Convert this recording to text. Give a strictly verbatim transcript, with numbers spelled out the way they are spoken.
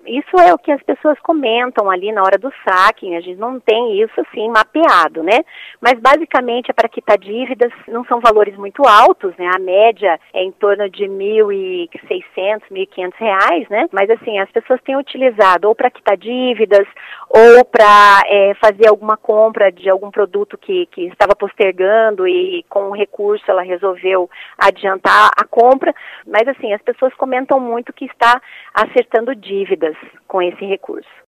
isso é o que as pessoas comentam ali na hora do saque, a gente não tem isso assim mapeado, né? Mas basicamente é para quitar dívidas, não são valores muito altos, né? A média é em torno de mil e seiscentos, mil e quinhentos reais, né? Mas assim, as pessoas têm utilizado ou para quitar dívidas, ou para é, fazer alguma compra de algum produto que, que estava postergando e com o recurso ela resolveu adiantar a compra, mas assim, as pessoas comentam muito que está acertando dívidas com esse recurso.